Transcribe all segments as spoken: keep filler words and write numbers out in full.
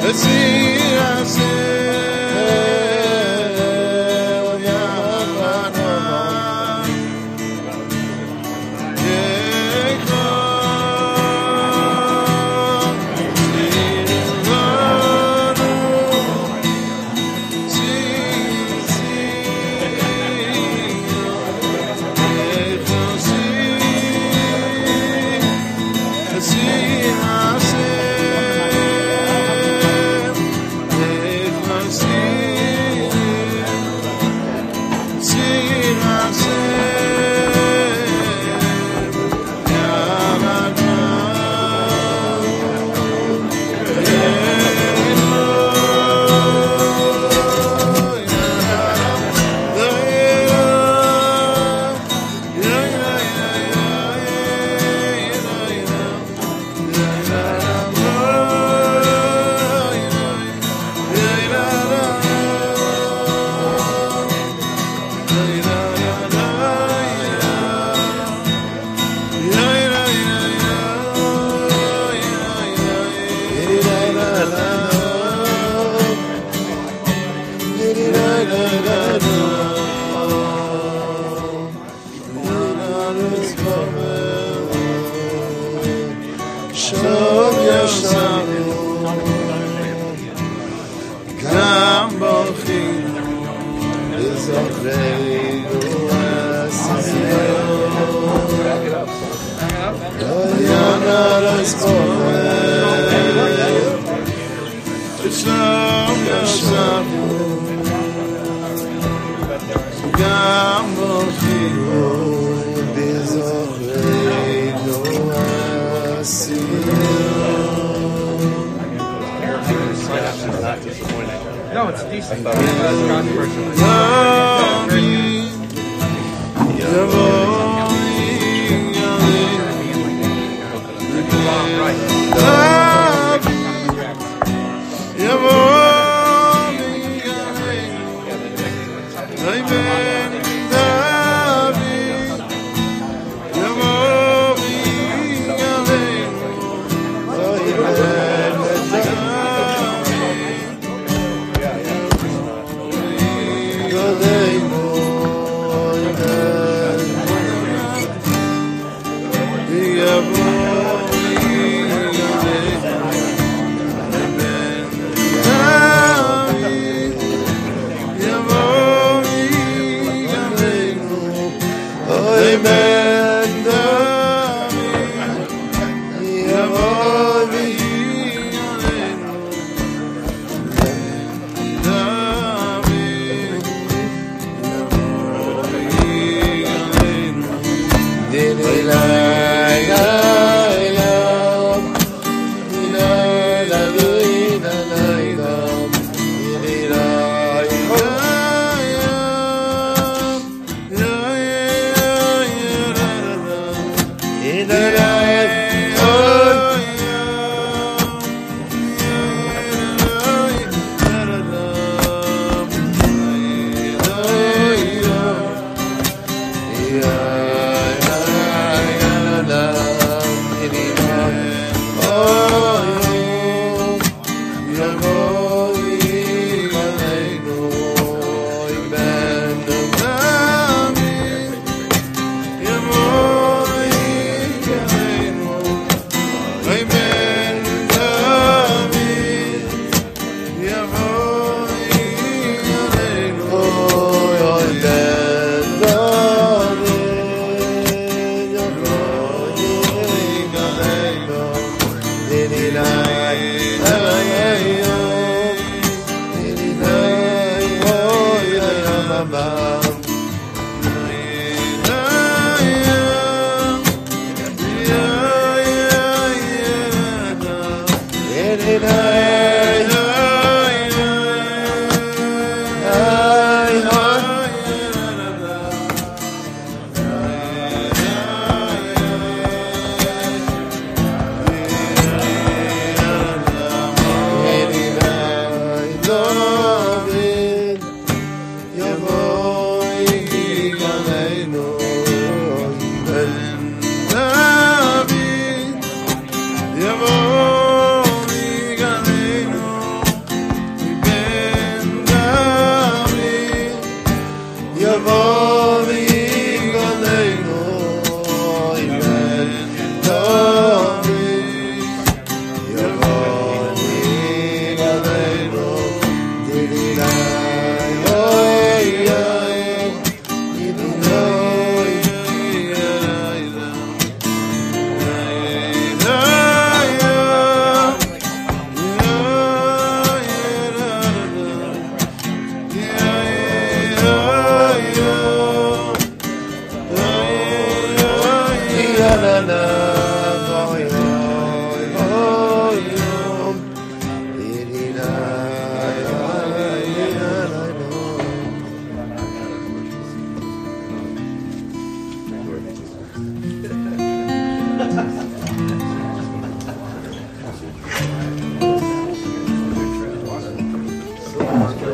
No, it's decent. That's controversial.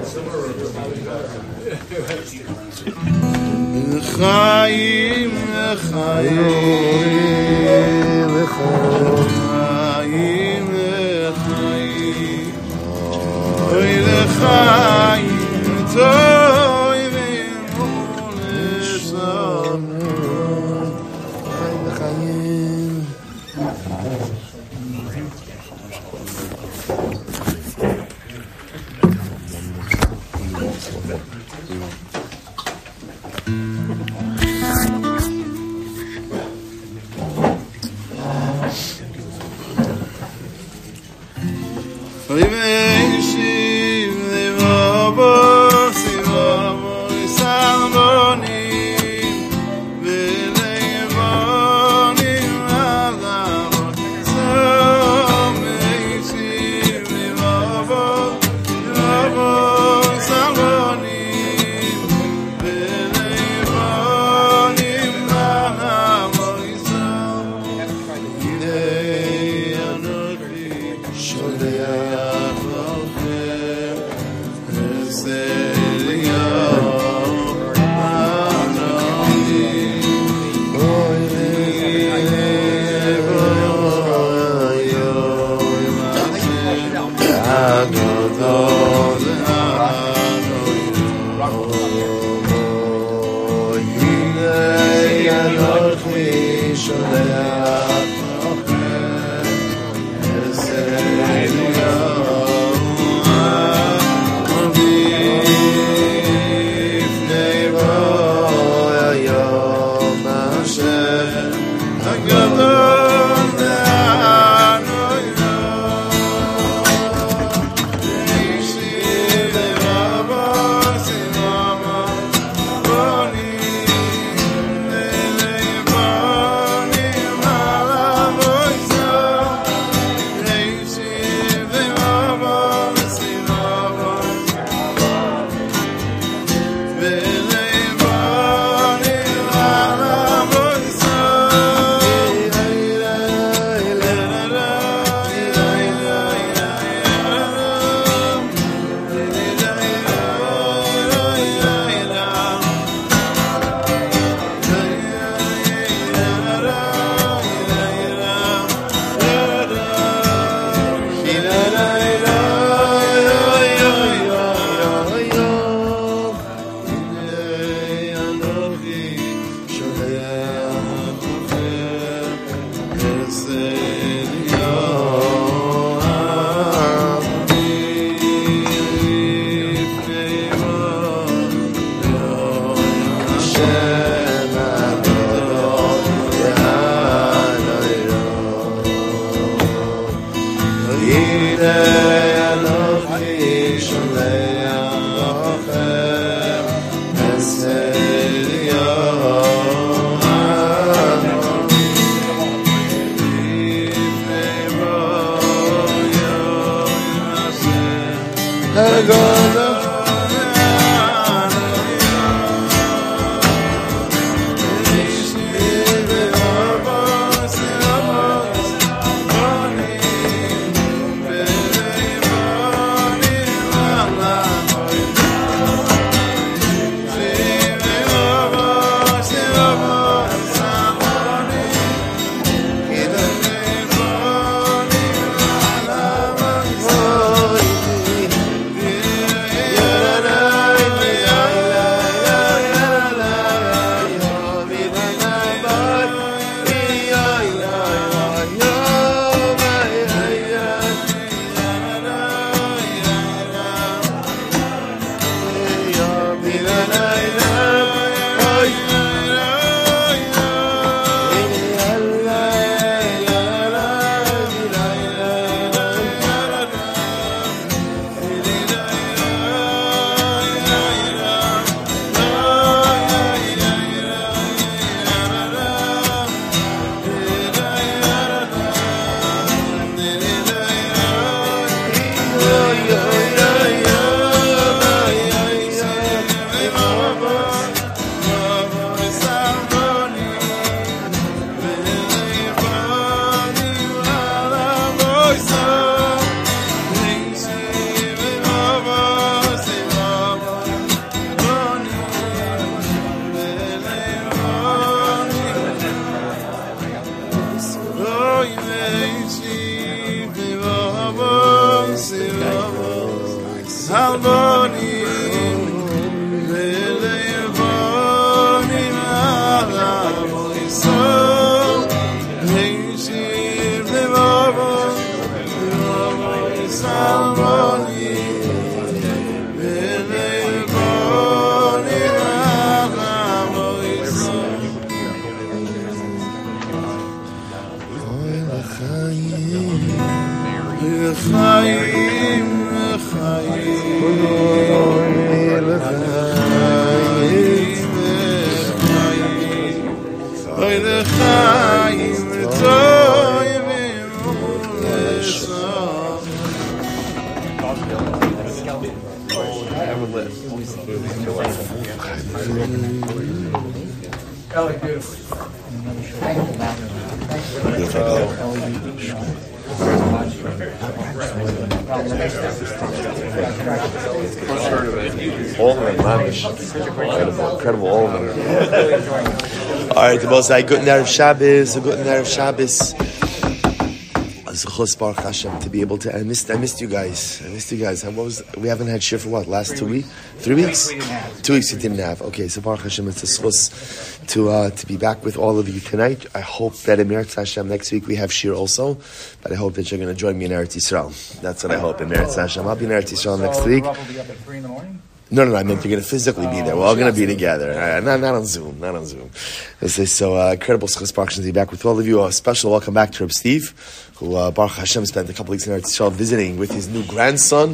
לחיים, לחיים, לחיים, לחיים, אוי לחיים טובים ולשלום, חיים לחיים. All of them, man. Incredible, incredible, all of them. All right, the most I good Erev Shabbos, a good Erev Shabbos. Baruch Hashem, to be able to. I missed. I missed you guys. I missed you guys. What was? We haven't had shir for what? Last two weeks? Three weeks? Two weeks we didn't have. Okay, so Baruch Hashem, it's a schus to uh, to be back with all of you tonight. I hope that in Eretz Hashem next week we have shir also, but I hope that you're going to join me in Eretz Yisrael. That's what I hope in Eretz Hashem. I'll be in Eretz Yisrael next week. No, no, no, I meant you're going to physically be there. We're all going to be together. Uh, not, not on Zoom, not on Zoom. This is so uh, incredible schus Baruch Hashem to be back with all of you. A special welcome back to Reb Steve, who uh, Baruch Hashem spent a couple weeks in Eretz Yisrael visiting with his new grandson,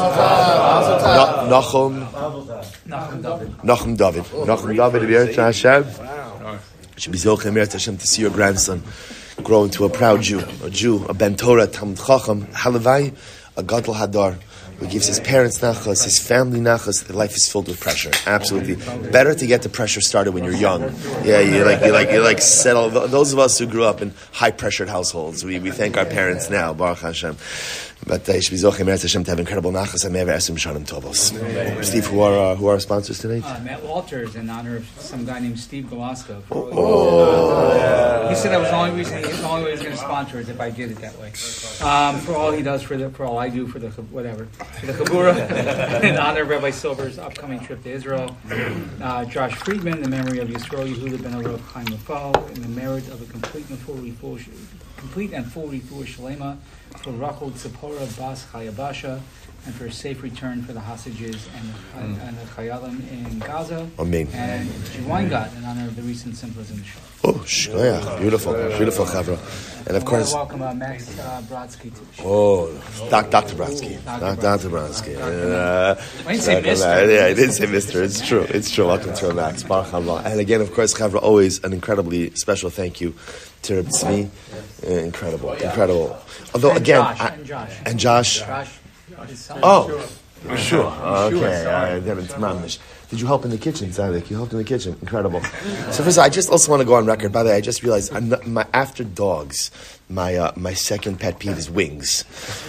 Nachum Nachum David. Nachum David of Eretz Hashem. Should be zochem Eretz Hashem to see your grandson grow into a proud Jew, a Jew, a Ben Torah, Talmid Chacham, Halavai, a Gadol Hadar, who gives his parents nachas, his family nachas. The life is filled with pressure. Absolutely, better to get the pressure started when you're young. Yeah, you like you like you like settle. Those of us who grew up in high pressured households, we, we thank our parents now, Baruch Hashem. But uh, should be zochem Eretz Hashem to have incredible nachas and me'ever esim shanim tovos. Steve, who are uh, who are our sponsors tonight? Uh, Matt Walters, in honor of some guy named Steve Galaska. Oh, oh. Uh, he said that was the only reason. The only way he was going to sponsor is if I did it that way. Um, for all he does for the, for all I do for the whatever, for the Chabura, in honor of Rabbi Silver's upcoming trip to Israel. Uh, Josh Friedman, in the memory of Yisrael Yehuda ben Arov Chaim Lefal, in the merit of a complete and full refuah, complete and full refuah shalema for Rachel Tzipora Bas Chayabasha, and for a safe return for the hostages and the, mm. and the Chayalim in Gaza. Amen. And G. Weingot, in honor of the recent symposium in the show. Oh, shkoyach. Beautiful, beautiful chavra. And of course, welcome uh, Max uh, Brodsky too. Oh, doc, Doctor Brodsky. Doctor Brodsky. Uh, I didn't say Mister Yeah, I didn't say Mister It's true. It's true. Welcome to Max. Baruch Allah. And again, of course, chavra, always an incredibly special thank you to Reb Tzvi. Uh, incredible, incredible. Although and again, Josh, I, and Josh, and Josh. Josh his son. Oh, sure. Okay. Uh, Did you help in the kitchen, Zadik? You helped in the kitchen. Incredible. So first, I just also want to go on record. By the way, I just realized I'm not, my after dogs, my uh, my second pet peeve is wings.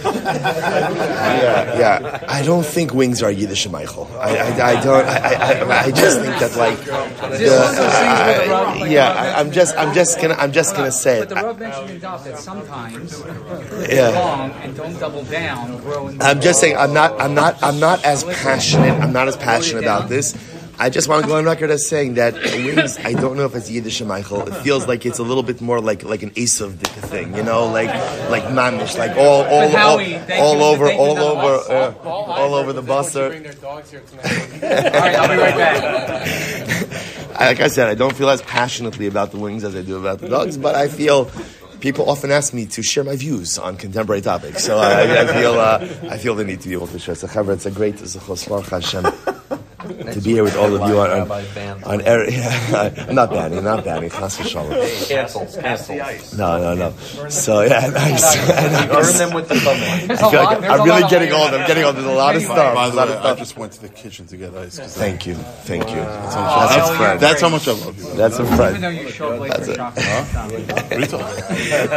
yeah, yeah. I don't think wings are Yiddish and Michael. I, I, I don't. I, I, I just think that like. The, uh, yeah, I, I'm just. I'm just gonna. I'm just gonna say it. But the Rav mentioned in Daf that sometimes yeah. long and don't double down. Grow in I'm just saying. I'm not. I'm not. I'm not as passionate. I'm not as passionate about this. I just want to go on record as saying that wings, I don't know if it's Yiddish and Michael. It feels like it's a little bit more like like an Esav thing, you know, like like mamish, like all all all, all over all over uh, all over the busser. Bring their dogs here tonight. All right, I'll be right back. Like I said, I don't feel as passionately about the wings as I do about the dogs, but I feel. People often ask me to share my views on contemporary topics, so I, I feel uh, I feel the need to be able to share. So, however, it's a great zechus Baruch Hashem to be here with all of you on on, on air. Yeah, I'm not banning, I'm not banning. Chas v'shalom. Cancel, cancel. No, no, no. So yeah, nice. Burn them with the public. I feel like I'm really getting old. I'm getting old. There's a lot of stuff. By A the lot way, of I stuff. just went to the kitchen to get ice. Thank you, thank you. That's, That's a friend. that's how much I love you. That's a Even friend. though you show up late for chocolate. What are you talking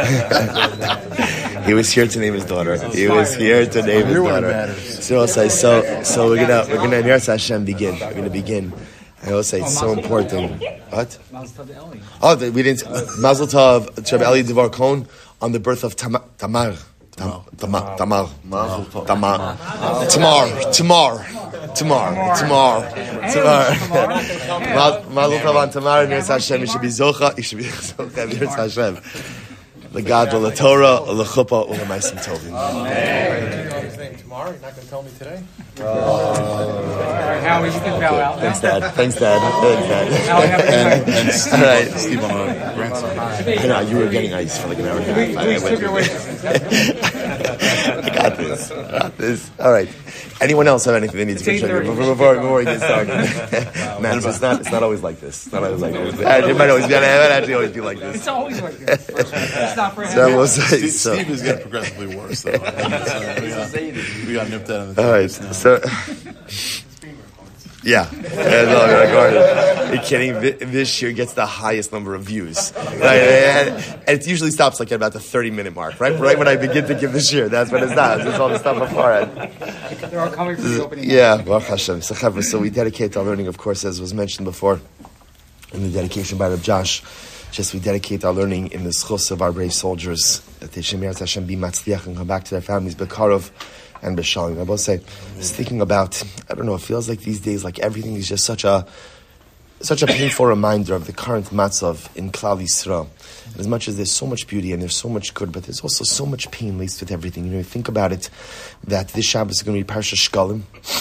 He was here to name his daughter. He was here to name his Here when it daughter. matters. So I'll say, so so we're gonna we're gonna Ne'eretz Hashem begin. We're gonna begin. I will say it's so important. What? Mazel tov to Eli. Oh, the- we didn't. Mazel Tov to Rabbi Eli Devar Cohen on the birth of Tam- Tamar. Tam- Tamar, Tamar, Tamar, Tamar, Tamar, Tamar, Tamar, Tamar. Mazel tov on Tamar, Nirz Hashem. You should be zocha. You should be zocha. Nirz Hashem. Legad l'Torah, l'chuppah, u'lemaisim tovim. His name tomorrow. You're not going to tell me today. Howie, you can bow out. Thanks, Dad. Thanks, Dad. Thanks, Dad. Howie, have a good And, night. and Steve, All right. Steve, I'm a grandson. I know you were getting ice for like an hour and a half. Please, I please went took your through witnesses. I got this. I got this. All right. Anyone else have anything they need to It's contribute eight thirty. before, before, before we get started? Man, it's not. It's not always like this. It's not always like this. It might always be. It might actually always be like this. It's always like this. It's not for him. So we'll say. Steve, So, Steve is getting progressively worse, though. So, we, got, we got nipped out of the all right. So. Yeah, yeah no, Are you kidding? This year gets the highest number of views. Right? And it usually stops like at about the thirty-minute mark, right? Right when I begin to give this year, that's when it stops. It's all the stuff beforehand. They're all coming from the opening. Yeah, Baruch Hashem. So, Chavra, so we dedicate our learning, of course, as was mentioned before, in the dedication by Reb Josh. Just we dedicate our learning in the schus of our brave soldiers, that they should Hashem be matzliach and come back to their families, bekarov and b'shalom. I will say, just thinking about, I don't know, it feels like these days, like everything is just such a, such a painful reminder of the current matzav in Klal Yisrael. And as much as there's so much beauty and there's so much good, but there's also so much pain laced with everything. You know, think about it, that this Shabbos is going to be Parsha Shkalim.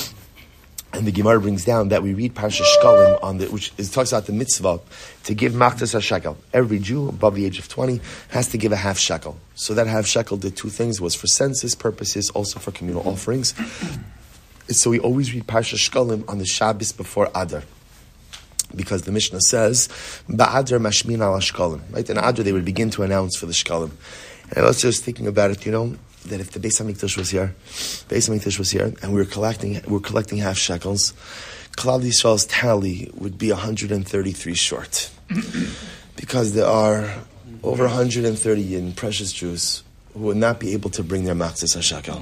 And the Gemara brings down that we read Parsha Shkalim on the, which is, talks about the mitzvah to give machtas hashekel. Every Jew above the age of twenty has to give a half shekel. So that half shekel did two things: was for census purposes, also for communal offerings. So we always read Parsha Shkalim on the Shabbos before Adar, because the Mishnah says Ba'adar mashmin al shkalim. Right, in Adar they would begin to announce for the shkalim. And I was just thinking about it, you know, that if the Beis Hamikdash was here, Beis Hamikdash was here, and we were collecting, we were collecting half shekels, Klal Yisrael's tally would be one hundred thirty-three short, because there are over one hundred thirty in precious Jews who would not be able to bring their machzis hashekel.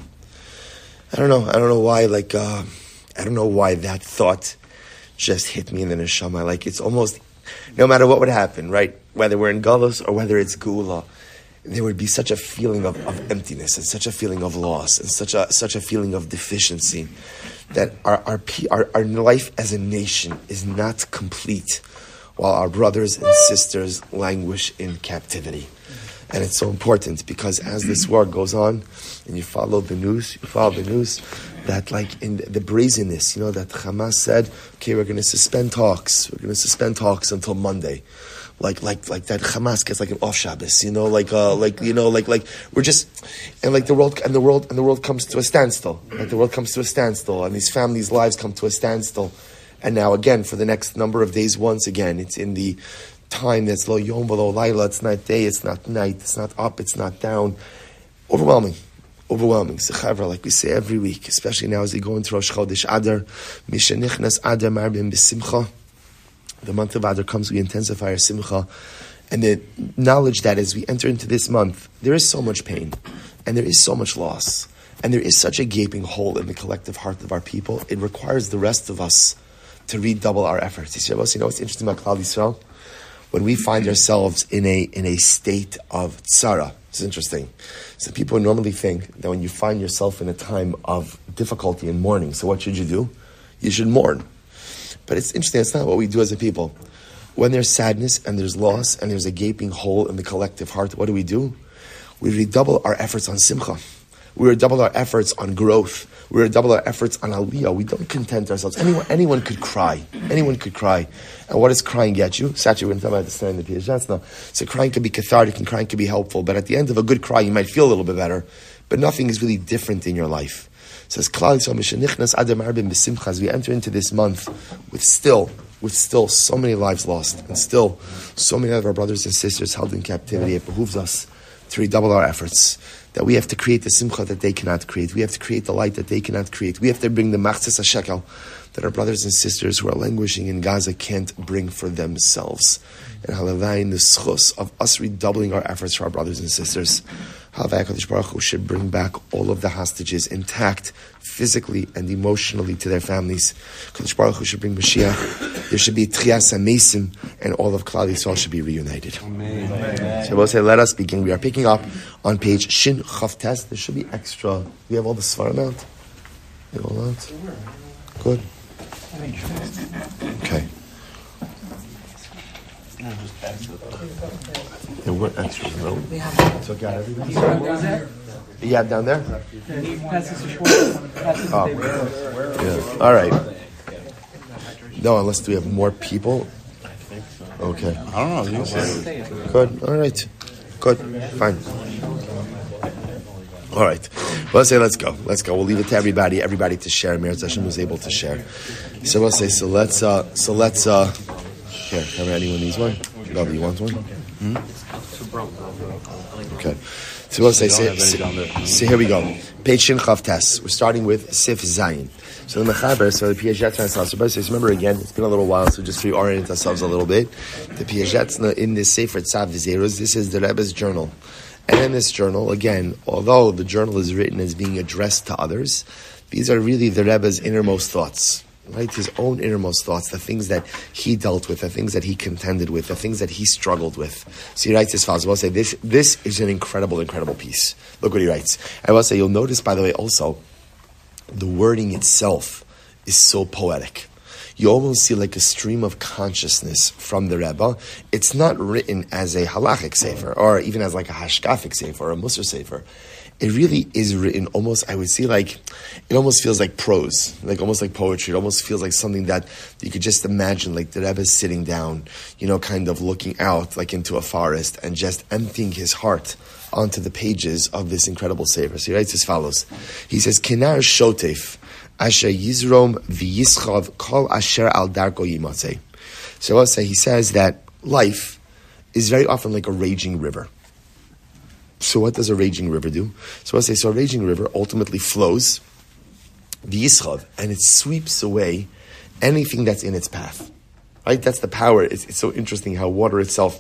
I don't know. I don't know why. Like, uh, I don't know why that thought just hit me in the neshama. Like, it's almost, no matter what would happen, right? Whether we're in Galus or whether it's Geula, there would be such a feeling of, of emptiness and such a feeling of loss and such a such a feeling of deficiency that our our, our our life as a nation is not complete while our brothers and sisters languish in captivity. And it's so important because as this war goes on and you follow the news, you follow the news that like in the, the brazenness, you know, that Hamas said, okay, we're going to suspend talks. We're going to suspend talks until Monday. Like, like, like that Hamas gets like an off Shabbos, you know, like, uh, like, you know, like, like we're just, and like the world, and the world, and the world comes to a standstill. Like the world comes to a standstill, and these families' lives come to a standstill. And now again, for the next number of days, once again, it's in the time that's lo yom v'lo laila. It's not day, it's not night, it's not up, it's not down. Overwhelming. Overwhelming. Sechavra, like we say every week, especially now as we go into Rosh Chodesh Adar, Mishenichnas Adar Marbim B'Simcha. The month of Adar comes, we intensify our simcha, and the knowledge that as we enter into this month, there is so much pain, and there is so much loss, and there is such a gaping hole in the collective heart of our people. It requires the rest of us to redouble our efforts. You know what's interesting about Klal Yisrael? When we find ourselves in a in a state of tzara, it's interesting. So people normally think that when you find yourself in a time of difficulty and mourning, so what should you do? You should mourn. But it's interesting, it's not what we do as a people. When there's sadness and there's loss and there's a gaping hole in the collective heart, what do we do? We redouble our efforts on simcha. We redouble our efforts on growth. We redouble our efforts on aliyah. We don't content ourselves. Anyone, anyone could cry. Anyone could cry. And what does crying get you? Sachi, we're going to talk about this in the P H S now. So crying can be cathartic and crying can be helpful. But at the end of a good cry, you might feel a little bit better. But nothing is really different in your life. It says, Klal Yisrael Mishenichnas Adar Marbim B'Simcha, as we enter into this month with still, with still so many lives lost, and still so many of our brothers and sisters held in captivity, it behooves us to redouble our efforts. That we have to create the simcha that they cannot create. We have to create the light that they cannot create. We have to bring the machzis hashekel that our brothers and sisters who are languishing in Gaza can't bring for themselves. And halavayin the schus of us redoubling our efforts for our brothers and sisters. Halavai HaKadosh Baruch Hu should bring back all of the hostages intact, physically and emotionally to their families. HaKadosh Baruch Hu should bring Mashiach. There should be Tchias HaMesim, and all of Klal Yisrael should be reunited. Amen. So we'll say, let us begin. We are picking up on page Shin Chav Tes. There should be extra. We have all the Svarim out? We have all out? Good. Okay. There were extras, no? So got everybody? You have down there? Oh. Yeah. All right. No, unless do we have more people? Okay. I don't know. Good. All right. Good. Fine. All right. Well, let's say let's go. Let's go. We'll leave it to everybody. Everybody to share. Meretz Hashem was able to share. So we'll say. So let's. Uh, so let's. Uh, here. Have anyone needs one? Robert, you want one? Hmm? Okay. So we'll say. So, so, so here we go. Page Shin Chav Tes. We're starting with Sif Zayin. So the Mechaber, so the Piaget translation. So remember again, it's been a little while, so just to reorient ourselves a little bit. The Piaget in this Sefer Tzav V'Zerus, this is the Rebbe's journal. And in this journal, again, although the journal is written as being addressed to others, these are really the Rebbe's innermost thoughts, right? His own innermost thoughts, the things that he dealt with, the things that he contended with, the things that he struggled with. So he writes as follows. I will say this, this is an incredible, incredible piece. Look what he writes. I will say, you'll notice, by the way, also, the wording itself is so poetic. You almost see like a stream of consciousness from the Rebbe. It's not written as a halachic sefer, or even as like a hashkafic sefer, or a musar sefer. It really is written almost, I would say like, it almost feels like prose, like almost like poetry. It almost feels like something that you could just imagine, like the Rebbe sitting down, you know, kind of looking out like into a forest and just emptying his heart onto the pages of this incredible sefer. So he writes as follows. He says, Kenar Shotef, Asher Yizrom v'Yischav Kol Asher Al Darko Yimatzeh. So I'll say, he says that life is very often like a raging river. So what does a raging river do? So I'll say, so a raging river ultimately flows v'Yischav, and it sweeps away anything that's in its path. Right? That's the power. It's, it's so interesting how water itself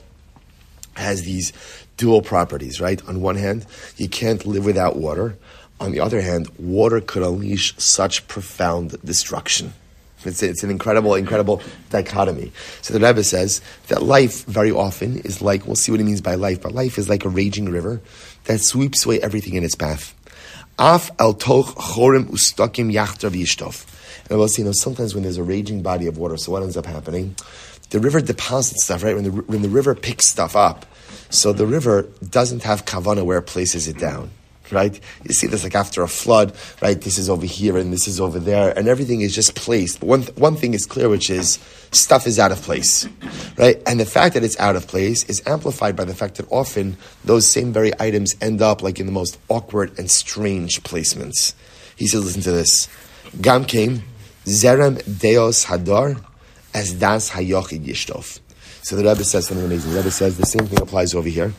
has these dual properties, right? On one hand, you can't live without water. On the other hand, water could unleash such profound destruction. It's, it's an incredible, incredible dichotomy. So the Rebbe says that life very often is like, we'll see what he means by life, but life is like a raging river that sweeps away everything in its path. Af al toch chorim ustakim yachtar v'yishtov. And we'll see, you know, sometimes when there's a raging body of water, so what ends up happening? The river deposits stuff, right? When the, when the river picks stuff up, so the river doesn't have kavanah where it places it down. Right? You see this like after a flood, right? This is over here and this is over there, and everything is just placed. But one, th- one thing is clear, which is stuff is out of place, right? And the fact that it's out of place is amplified by the fact that often those same very items end up like in the most awkward and strange placements. He says, listen to this. Gam came, Zerem Deos Hadar, as Das Hayochid Yishtov. So the Rebbe says something amazing. The Rebbe says the same thing applies over here.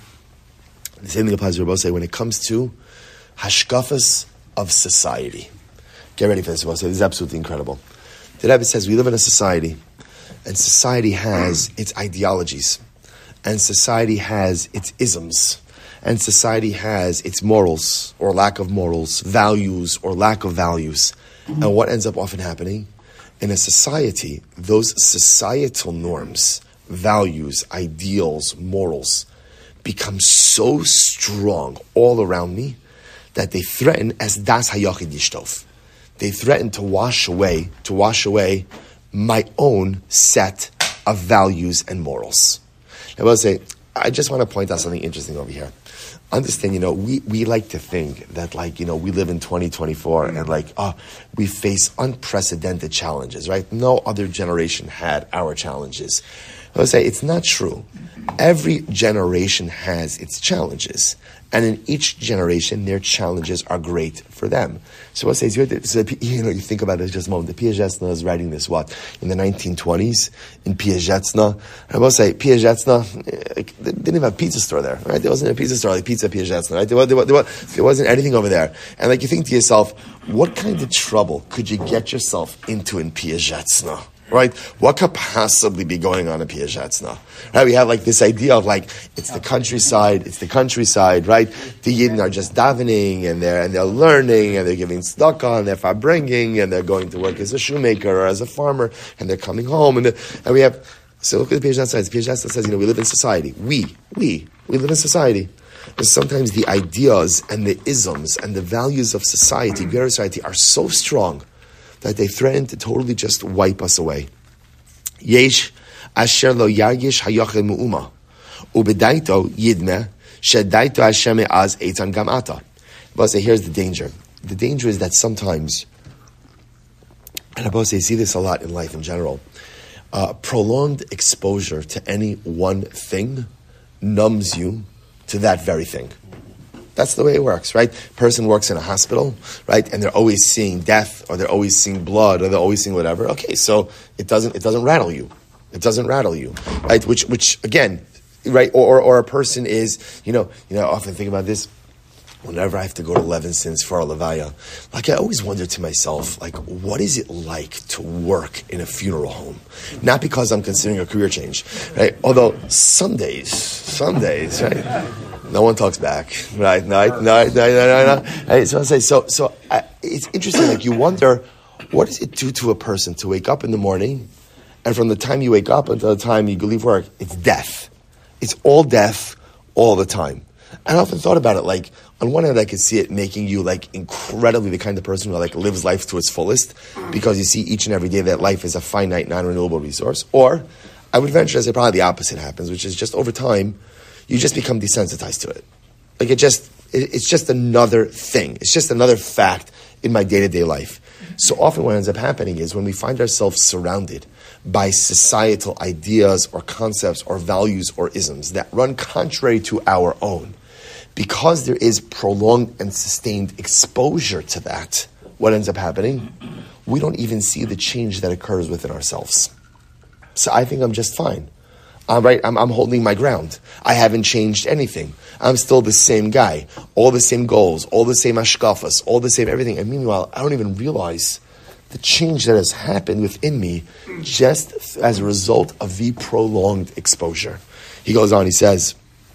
The same thing applies to Rebbe say when it comes to hashkafas of society. Get ready for this. Rebbe say this is absolutely incredible. The Rebbe says we live in a society, and society has its ideologies, and society has its isms, and society has its morals or lack of morals, values or lack of values. And what ends up often happening in a society, those societal norms, values, ideals, morals become so strong all around me that they threaten as das hayachid yishtov. They threaten to wash away, to wash away my own set of values and morals. I will say, I just want to point out something interesting over here. Understand, you know, we, we like to think that, like, you know, we live in twenty twenty-four and, like, oh, we face unprecedented challenges, right? No other generation had our challenges. I would say it's not true. Every generation has its challenges. And in each generation, their challenges are great for them. So what says, so, you know, you think about it just a moment. The Piagetna is writing this, what, in the nineteen twenties, in Piagetna. I will say, Piagetna, they didn't even have a pizza store there, right? There wasn't a pizza store like Pizza Piagetna, right? There, was, there, was, there wasn't anything over there. And like, you think to yourself, what kind of trouble could you get yourself into in Piagetna? Right? What could possibly be going on in Piagetna? Right? We have like this idea of like, it's the countryside, it's the countryside, right? The Yidden are just davening and they're, and they're learning and they're giving tzedakah and they're farbringing and they're going to work as a shoemaker or as a farmer and they're coming home and, and we have, so look at the Piagetna says, Piagetna says, you know, we live in society. We, we, we live in society. And sometimes the ideas and the isms and the values of society, greater society, are so strong that they threaten to totally just wipe us away. Yesh asher lo yargish hayochel mu'uma ubedaito yidme shedaito Hashem az eitan gamata. But say here's the danger. The danger is that sometimes, and I say see this a lot in life in general, uh, prolonged exposure to any one thing numbs you to that very thing. That's the way it works, right? Person works in a hospital, right? And they're always seeing death, or they're always seeing blood, or they're always seeing whatever. Okay, so it doesn't it doesn't rattle you. It doesn't rattle you, right? Which which again, right? Or or, or a person is, you know, you know, I often think about this. Whenever I have to go to Levinson's for a levaya, like I always wonder to myself, like, what is it like to work in a funeral home? Not because I'm considering a career change, right? Although some days, some days, right? No one talks back, right? No, no, no, no, no, no. Right? So I say, so, so I, it's interesting. Like you wonder, what does it do to a person to wake up in the morning, and from the time you wake up until the time you leave work, it's death. It's all death, all the time. And I often thought about it, like on one hand, I could see it making you like incredibly the kind of person who like lives life to its fullest, because you see each and every day that life is a finite, non-renewable resource. Or I would venture to say probably the opposite happens, which is just over time, you just become desensitized to it. Like it just, it, it's just another thing. It's just another fact in my day-to-day life. So often what ends up happening is when we find ourselves surrounded by societal ideas or concepts or values or isms that run contrary to our own, because there is prolonged and sustained exposure to that, what ends up happening? We don't even see the change that occurs within ourselves. So I think I'm just fine. I'm right. I'm, I'm holding my ground. I haven't changed anything. I'm still the same guy. All the same goals. All the same ashkafas. All the same everything. And meanwhile, I don't even realize the change that has happened within me just as a result of the prolonged exposure. He goes on. He says,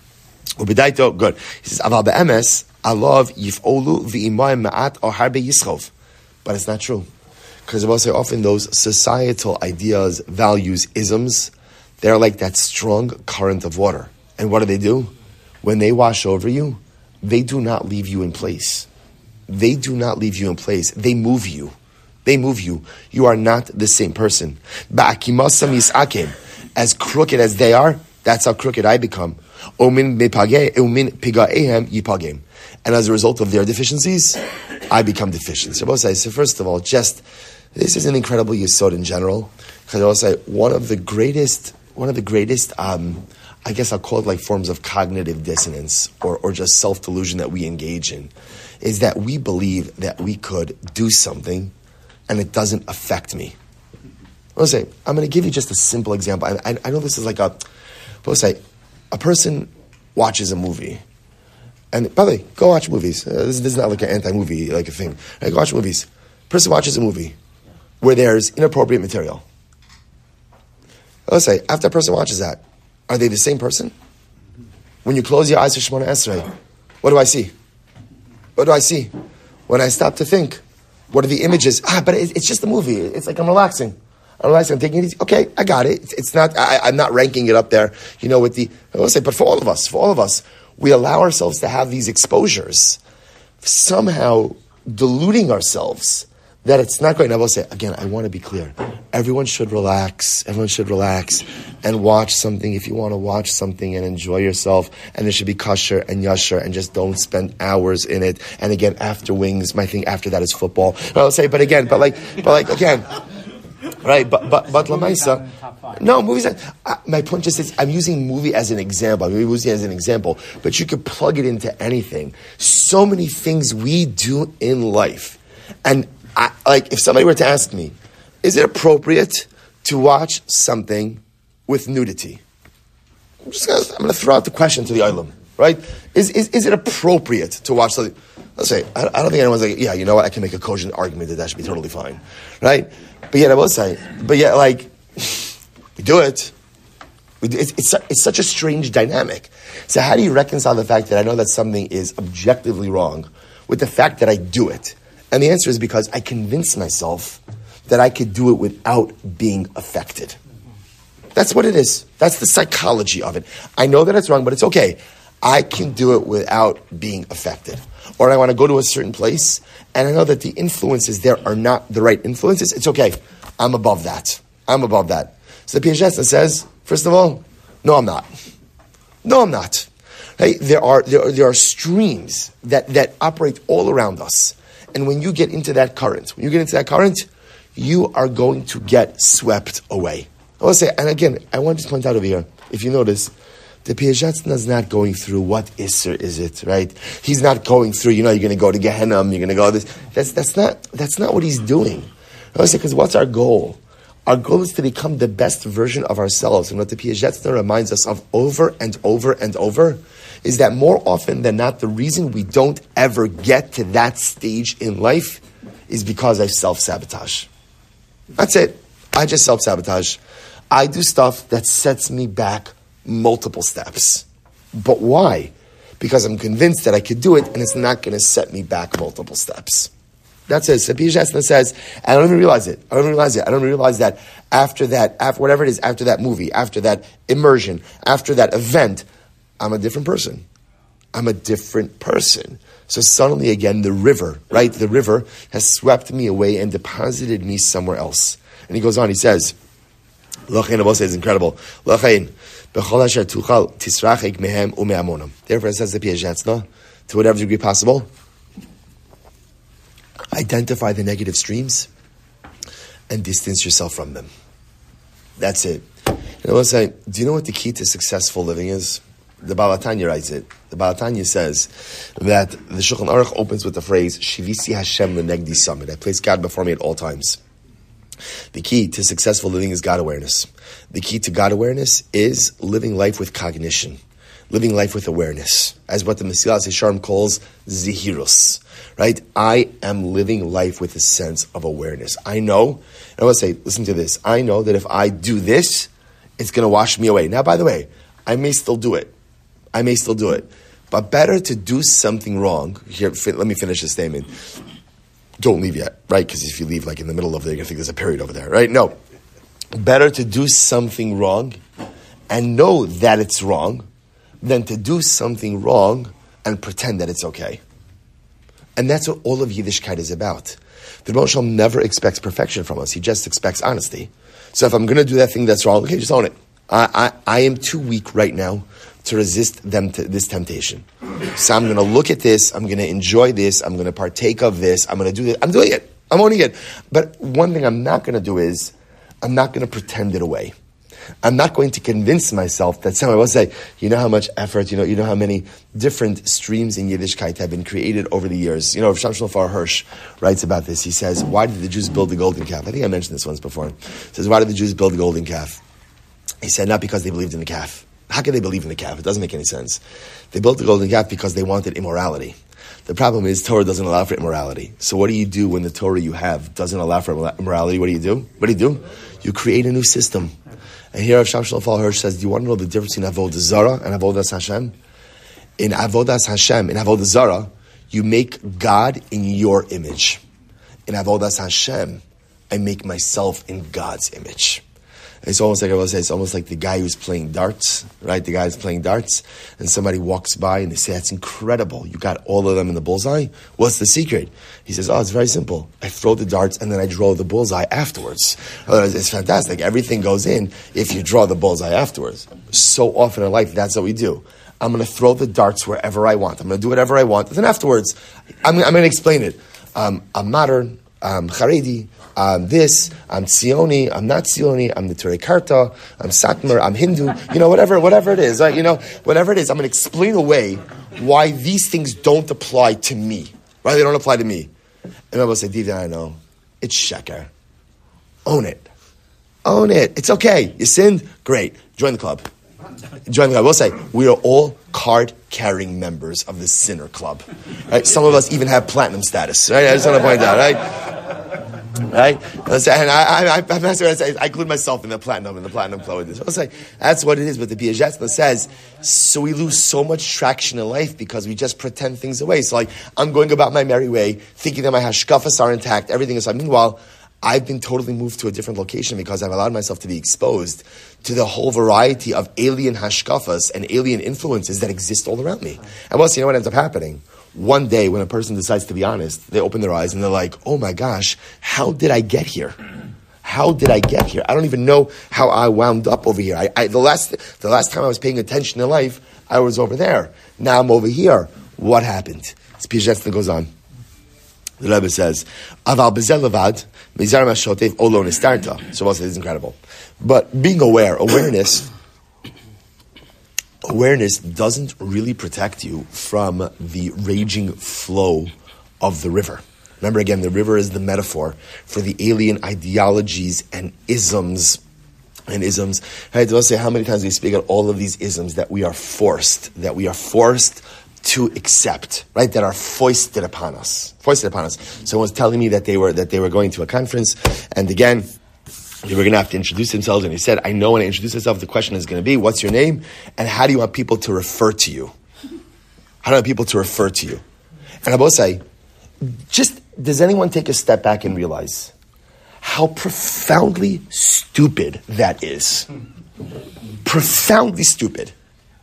"Ubedaito, good." He says, "Aval be'emes, alav yifolu v'imayim ma'at or harbe yischov," but it's not true, because I will say often those societal ideas, values, isms, they're like that strong current of water. And what do they do? When they wash over you, they do not leave you in place. They do not leave you in place. They move you. They move you. You are not the same person. Ba'akimasam yisakim. As crooked as they are, that's how crooked I become. Umin umin pigaehem yipagem. And as a result of their deficiencies, I become deficient. So, so first of all, just, this is an incredible yesod in general. Because I will say, one of the greatest One of the greatest, um, I guess I'll call it like forms of cognitive dissonance or, or just self-delusion that we engage in, is that we believe that we could do something and it doesn't affect me. I'll say, I'm going to give you just a simple example. I, I, I know this is like a, I'll say, a person watches a movie. And by the way, go watch movies. Uh, this, this is not like an anti-movie like a thing. Right, go watch movies. Person watches a movie where there's inappropriate material. Let's say, after a person watches that, are they the same person? When you close your eyes to Shemona Esrei, what do I see? What do I see? When I stop to think, what are the images? Ah, but it's just a movie. It's like I'm relaxing. I'm relaxing. I'm taking it easy. Okay, I got it. It's, it's not, I, I'm not ranking it up there, you know, with the, let's say, but for all of us, for all of us, we allow ourselves to have these exposures, somehow deluding ourselves that it's not going. I will say, again, I want to be clear. Everyone should relax. Everyone should relax and watch something if you want to watch something and enjoy yourself. And there should be kasher and yasher, and just don't spend hours in it. And again, after wings, my thing after that is football. But I'll say, but again, but like, but like, again, right? But but but Movies not Lamaisa, in the top five. no movies. Are, uh, my point just is, I'm using movie as an example. I'm using it as an example, but you could plug it into anything. So many things we do in life, and I, like if somebody were to ask me, is it appropriate to watch something with nudity? I'm just gonna, I'm going to throw out the question to the Olam, right? Is, is is it appropriate to watch something? Let's say, I, I don't think anyone's like, yeah, you know what, I can make a cogent argument that that should be totally fine, right? But yet I will say, but yet like, we do it. We do, it's, it's, it's such a strange dynamic. So how do you reconcile the fact that I know that something is objectively wrong with the fact that I do it? And the answer is because I convince myself that I could do it without being affected. That's what it is. That's the psychology of it. I know that it's wrong, but it's okay. I can do it without being affected. Or I want to go to a certain place, and I know that the influences there are not the right influences. It's okay. I'm above that. I'm above that. So the Piagetista says, first of all, no, I'm not. No, I'm not. Hey, there are there are, there are streams that, that operate all around us. And when you get into that current, when you get into that current, you are going to get swept away. I want to say, and again, I want to just point out over here, if you notice, the Piagetista is not going through what Isser is it, right? He's not going through, you know, you're going to go to Gehenna, you're going to go this. That's that's not that's not what he's doing. I want to say, because what's our goal? Our goal is to become the best version of ourselves. And what the Piagetista reminds us of over and over and over is that more often than not, the reason we don't ever get to that stage in life is because I self-sabotage. That's it. I just self-sabotage. I do stuff that sets me back multiple steps. But why? Because I'm convinced that I could do it and it's not going to set me back multiple steps. That's it. So Piagetista says, I don't even realize it. I don't even realize it. I don't realize that after that, after whatever it is, after that movie, after that immersion, after that event, I'm a different person. I'm a different person. So suddenly again, the river, right? The river has swept me away and deposited me somewhere else. And he goes on, he says, Lochain Abba says incredible. Lochain, b'chol asher tuchal tisrachek mehem umeamonam. Therefore, it says the Piagetista, to whatever degree possible, identify the negative streams and distance yourself from them. That's it. And I want to say, do you know what the key to successful living is? The Baal HaTanya writes it. The Baal HaTanya says that the Shulchan Aruch opens with the phrase, Shivisi Hashem l'negdi samid. I place God before me at all times. The key to successful living is God awareness. The key to God awareness is living life with cognition, living life with awareness, as what the Mesilas Yesharim calls zihirus, right? I am living life with a sense of awareness. I know, and I want to say, listen to this, I know that if I do this, it's going to wash me away. Now, by the way, I may still do it. I may still do it. But better to do something wrong. Here, let me finish the statement. Don't leave yet, right? Because if you leave like in the middle of it, you're going to think there's a period over there, right? No. Better to do something wrong and know that it's wrong than to do something wrong and pretend that it's okay. And that's what all of Yiddishkeit is about. The Rebbe Shalom never expects perfection from us. He just expects honesty. So if I'm going to do that thing that's wrong, okay, just own it. I, I, I am too weak right now to resist them to this temptation. So I'm going to look at this, I'm going to enjoy this, I'm going to partake of this, I'm going to do this. I'm doing it. I'm owning it. But one thing I'm not going to do is, I'm not going to pretend it away. I'm not going to convince myself that someone will say, you know how much effort, you know, you know how many different streams in Yiddishkeit have been created over the years. You know, Rav Shlomo Hirsch writes about this. He says, why did the Jews build the golden calf? I think I mentioned this once before. He says, why did the Jews build the golden calf? He said, not because they believed in the calf. How can they believe in the calf? It doesn't make any sense. They built the golden calf because they wanted immorality. The problem is Torah doesn't allow for immorality. So what do you do when the Torah you have doesn't allow for immorality? What do you do? What do you do? You create a new system. And here Rav Shlomo Hirsch says, do you want to know the difference between Avodah Zarah and Avodas Hashem? In Avodas Hashem, in Avodah Zarah, you make God in your image. In Avodas Hashem, I make myself in God's image. It's almost like I was saying, it's almost like the guy who's playing darts, right? The guy who's playing darts, and somebody walks by and they say, that's incredible. You got all of them in the bullseye. What's the secret? He says, oh, it's very simple. I throw the darts and then I draw the bullseye afterwards. It's fantastic. Everything goes in if you draw the bullseye afterwards. So often in life, that's what we do. I'm going to throw the darts wherever I want. I'm going to do whatever I want. And then afterwards, I'm, I'm going to explain it. Um, I'm modern. I'm Haredi, I'm this, I'm Tzioni, I'm not Tzioni, I'm the Turei Karta, I'm Satmar, I'm Hindu, you know, whatever, whatever it is, right? You know, whatever it is, I'm going to explain away why these things don't apply to me, right? They don't apply to me. And Rabbi will say, deep down I know, it's sheker. Own it. Own it. It's okay. You sinned? Great. Join the club. Join the club. We'll say, we are all card-carrying members of the Sinner Club. Right? Some of us even have platinum status. Right? I just want to point out, right? Right? And I, I, I, I'm not sure I say, I include myself in the platinum, in the platinum club with this. I'll say, that's what it is. But the Piagetz says, so we lose so much traction in life because we just pretend things away. So like, I'm going about my merry way, thinking that my hashkafas are intact, everything is fine. Meanwhile, I've been totally moved to a different location because I've allowed myself to be exposed to the whole variety of alien hashkafas and alien influences that exist all around me. And once you know what ends up happening, one day when a person decides to be honest, they open their eyes and they're like, oh my gosh, how did I get here? How did I get here? I don't even know how I wound up over here. I, I, the last the last time I was paying attention in life, I was over there. Now I'm over here. What happened? It's Piagetz goes on. The Rebbe says, "Aval bezel levad mizar mashotev olo nistarta." So, also, this is incredible. But being aware, awareness, awareness doesn't really protect you from the raging flow of the river. Remember, again, the river is the metaphor for the alien ideologies and isms. And isms. Right? To say how many times we speak of all of these isms that we are forced, that we are forced to accept, right? That are foisted upon us. Foisted upon us. Someone was telling me that they were that they were going to a conference, and again, they were going to have to introduce themselves, and he said, I know when I introduce myself, the question is going to be, what's your name? And how do you want people to refer to you? How do you want people to refer to you? And I both say, just, does anyone take a step back and realize how profoundly stupid that is? Profoundly stupid.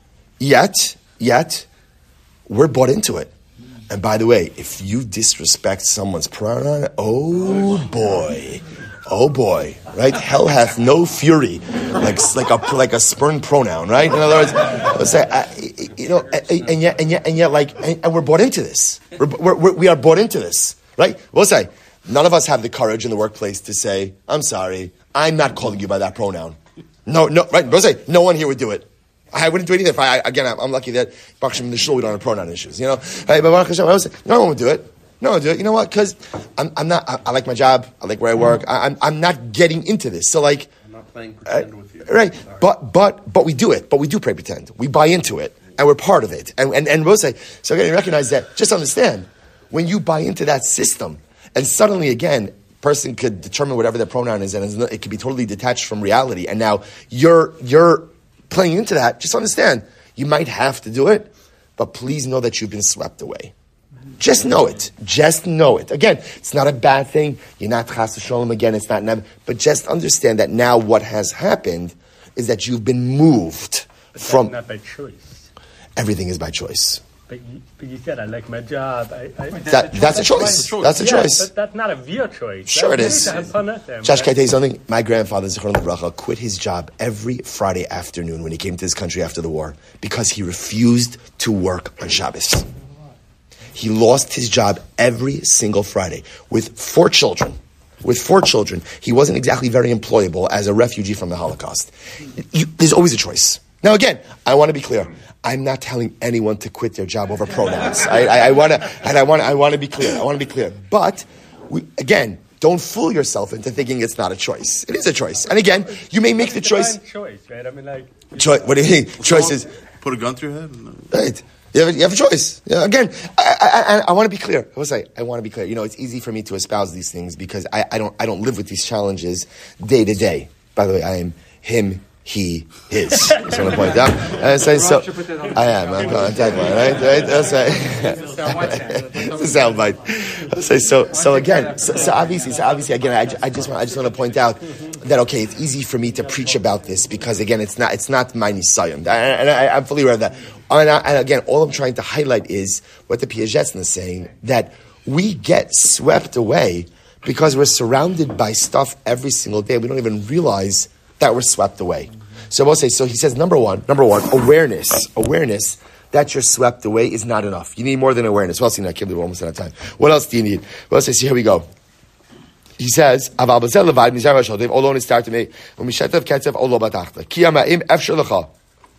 Yet, yet, we're bought into it. And by the way, if you disrespect someone's pronoun, oh boy, oh boy, right? Hell hath no fury, like like a like a spurned pronoun, right? In other words, let's say, uh, you know, and yet and yet and yet, like, and, and we're bought into this. We're, we're, we are bought into this, right? We'll say, none of us have the courage in the workplace to say, I'm sorry, I'm not calling you by that pronoun. No, no, right? We'll say, no one here would do it. I wouldn't do it either. If I, again, I'm, I'm lucky that Baruch Hashem in the shul we don't have pronoun issues. You know, hey, but Baruch Hashem, I would say, no one would do it. No one would do it. You know what? Because I'm, I'm not. I, I like my job. I like where I work. I, I'm, I'm not getting into this. So like, I'm not playing pretend uh, with you. Right? Sorry. But but but we do it. But we do play pretend. We buy into it, and we're part of it. And and and we'll say, so again, recognize that. Just understand when you buy into that system, and suddenly again, person could determine whatever their pronoun is, and it could be totally detached from reality. And now you're you're playing into that. Just understand. You might have to do it, but please know that you've been swept away. Just know it. Just know it. Again, it's not a bad thing. You're not chas v'sholom again. It's not never. But just understand that now what has happened is that you've been moved but from. That's not by choice. Everything is by choice. But you, but you said I like my job. I, I, that, that's a choice. That's a yeah, choice. But that's not a real choice. Sure it is. Josh, can I tell you something? My grandfather, Zichron Livracha, quit his job every Friday afternoon when he came to this country after the war because he refused to work on Shabbos. He lost his job every single Friday with four children. With four children, he wasn't exactly very employable as a refugee from the Holocaust. You, there's always a choice. Now again, I want to be clear. I'm not telling anyone to quit their job over pronouns. I, I, I want to, and I want, I want to be clear. I want to be clear. But we, again, don't fool yourself into thinking it's not a choice. It is a choice. And again, you may make the choice. Choice, right? I mean, like. Choice. What do you mean? Choice is put a gun through your head. Right. You have, you have a choice. Yeah, again, I, I, I, I want to be clear. I was like, I want to be clear. You know, it's easy for me to espouse these things because I, I don't, I don't live with these challenges day to day. By the way, I am him. He, his. I just want to point out. I say so. I am. I'm going to take one, right? Right? That's right. It's a soundbite. I say so. So again, so, so obviously, so obviously, again, I, I just want, I just want to point out that okay, it's easy for me to preach about this because again, it's not, it's not my nisayon, and I, I'm fully aware of that. And, I, and again, all I'm trying to highlight is what the Piagetz is saying that we get swept away because we're surrounded by stuff every single day. We don't even realize that we're swept away. So we'll say, so he says, number one, number one, awareness, awareness that you're swept away is not enough. You need more than awareness. Well, see, I can't believe we're almost out of time. What else do you need? Well, let's say, here we go. he says, "Aval b'zel levad mizar hashodev olo nistar to me u'mishetev ketzev olo batachta ki yama'im efshel lecha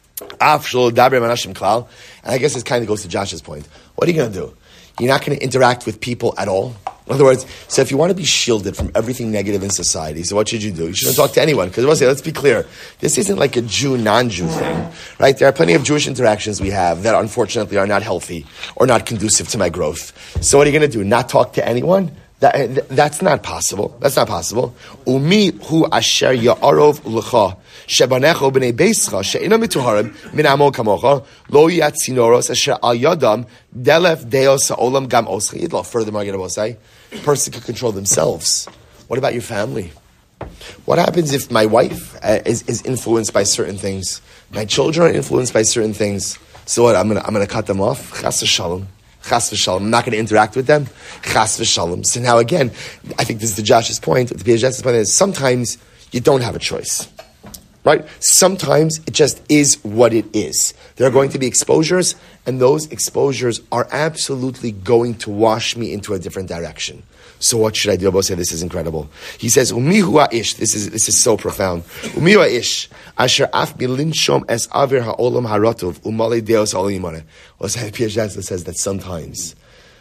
af shel daber manashim klal." And I guess this kind of goes to Josh's point. What are you going to do? You're not going to interact with people at all. In other words, so if you want to be shielded from everything negative in society, so what should you do? You shouldn't talk to anyone. Because let's be clear, this isn't like a Jew, non-Jew thing, right? There are plenty of Jewish interactions we have that unfortunately are not healthy or not conducive to my growth. So what are you going to do? Not talk to anyone? That, that's not possible. That's not possible. Umi hu asher ya'arov l'cha shebanecho b'nei beischa she'ina mituharim min amon kamocha lo yatzinoros asher al yadam delef deos ha'olam gam oscha yidlo. Furthermore, I'm going to say, a person can control themselves. What about your family? What happens if my wife uh, is, is influenced by certain things? My children are influenced by certain things. So what? I'm going to I'm going to cut them off. Chas v'shalom. Chas v'shalom. I'm not going to interact with them. Chas v'shalom. So now again, I think this is the Josh's point. The P H S's point is sometimes you don't have a choice. Right? Sometimes it just is what it is. There are going to be exposures, and those exposures are absolutely going to wash me into a different direction. So what should I do? Abba say this is incredible. He says, "Umihu ish." This is this is so profound. Umihu ish asher af milinshom es avir haolam haratov umale deos alimane. Well, P H S says that sometimes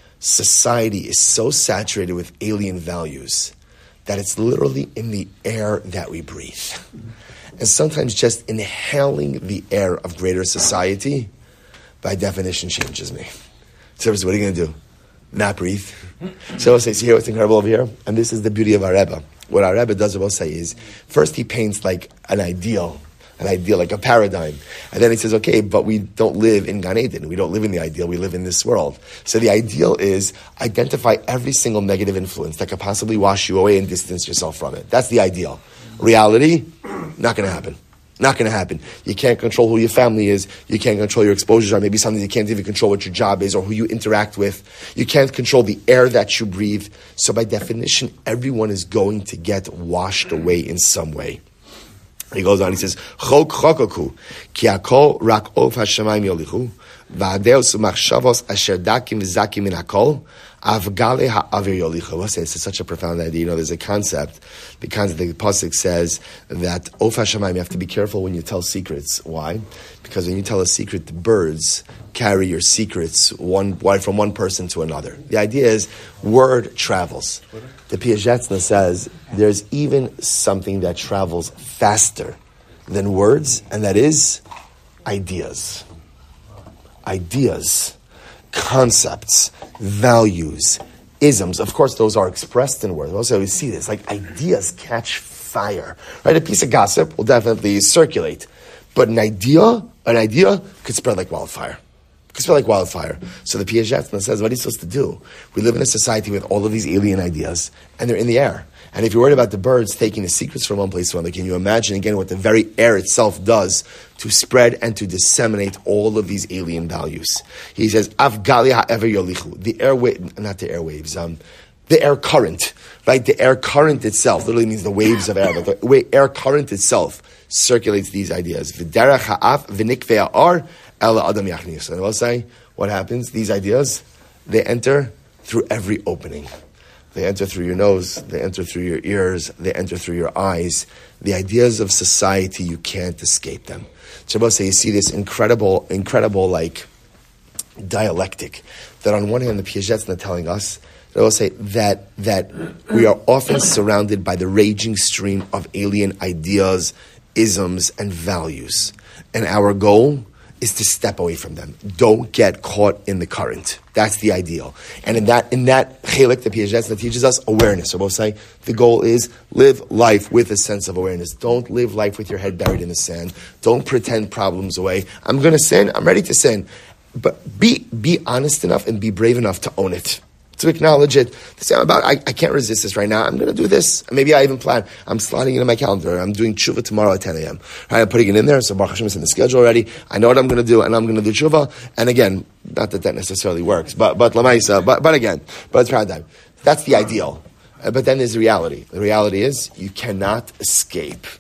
society is so saturated with alien values that it's literally in the air that we breathe. And sometimes just inhaling the air of greater society, by definition, changes me. So what are you going to do? Not breathe? So I'll say, see here what's incredible over here? And this is the beauty of our Rebbe. What our Rebbe does, I will say, is first he paints like an ideal, an ideal, like a paradigm. And then he says, okay, but we don't live in Gan Eden. We don't live in the ideal. We live in this world. So the ideal is identify every single negative influence that could possibly wash you away and distance yourself from it. That's the ideal. Reality, not going to happen. Not going to happen. You can't control who your family is. You can't control your exposures, or maybe something you can't even control what your job is or who you interact with. You can't control the air that you breathe. So by definition, everyone is going to get washed away in some way. He goes on, he says, Chok chokoku, ki hakol rak of hashemayim yolichu, v'adeos u'machshavos asher dakim v'zakim min hakol, avgale ha'avir yolichu. This is such a profound idea. You know, there's a concept, the concept, the Pasuk says that of hashemayim, you have to be careful when you tell secrets. Why? Because when you tell a secret, the birds carry your secrets one, one from one person to another. The idea is word travels. The Piagetna says there's even something that travels faster than words, and that is ideas. Ideas, concepts, values, isms. Of course, those are expressed in words. Also, we see this, like ideas catch fire. Right? A piece of gossip will definitely circulate, but an idea, an idea could spread like wildfire. Could spread like wildfire. So the P H S says, what are you supposed to do? We live in a society with all of these alien ideas, and they're in the air. And if you're worried about the birds taking the secrets from one place to another, can you imagine again what the very air itself does to spread and to disseminate all of these alien values? He says, "Avgali ha'ever yolichu." The airwave, not the airwaves, um, the air current, right? The air current itself literally means the waves of air, but the way air current itself circulates these ideas. V'derech ha'af v'nikvei ha'ar ela adam yachnis. And I will say, what happens? These ideas, they enter through every opening. They enter through your nose, they enter through your ears, they enter through your eyes. The ideas of society, you can't escape them. So say you see this incredible, incredible like dialectic that on one hand the Piaget's not telling us, I will say that that we are often surrounded by the raging stream of alien ideas, isms, and values. And our goal is to step away from them. Don't get caught in the current. That's the ideal. And in that in that chelik, the P H S that teaches us awareness. So we'll say the goal is live life with a sense of awareness. Don't live life with your head buried in the sand. Don't pretend problems away. I'm going to sin. I'm ready to sin. But be be honest enough and be brave enough to own it. To acknowledge it, to say, I'm about, I, I can't resist this right now. I'm going to do this. Maybe I even plan. I'm sliding it in my calendar. I'm doing tshuva tomorrow at ten a.m. Right, I'm putting it in there. So Baruch Hashem is in the schedule already. I know what I'm going to do, and I'm going to do tshuva. And again, not that that necessarily works, but but lamaisa, but but again, but it's paradigm. That's the ideal. Uh, but then there's the reality. The reality is you cannot escape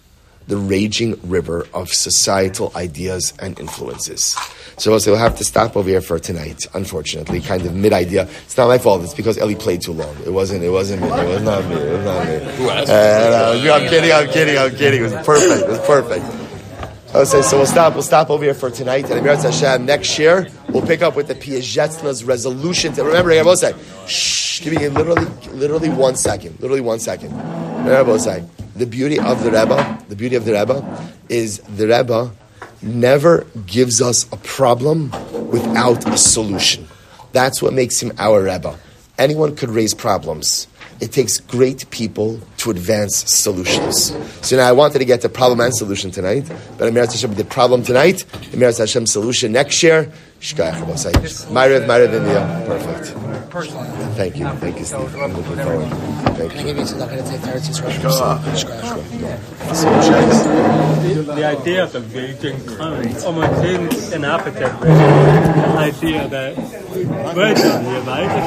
the raging river of societal ideas and influences. So we'll have to stop over here for tonight, unfortunately, kind of mid-idea. It's not my fault, it's because Eli played too long. It wasn't, it wasn't me, it was not me, it was not me. And, uh, I'm kidding, I'm kidding, I'm kidding. It was perfect, it was perfect. I would say, so we'll stop, we'll stop over here for tonight. And Emirat Hashem, next year, we'll pick up with the Piagetzna's resolution. To, remember, I will say, shh, give me literally, literally one second, literally one second. I will say, the beauty of the Rebbe, the beauty of the Rebbe is the Rebbe never gives us a problem without a solution. That's what makes him our Rebbe. Anyone could raise problems. It takes great people to advance solutions. So now I wanted to get to problem and solution tonight, but Emirat Hashem did problem tonight, Emirat Hashem solution next year. Shkayach Rabosai. Myrev, Myrev, India. Perfect. Personally. Thank you. Thank you, Steve. I'm looking forward. Thank you. Maybe it's not going to take Eretz Yisrael. The idea of the raging current almost seems inoperative, really. The idea that we're doing here, right?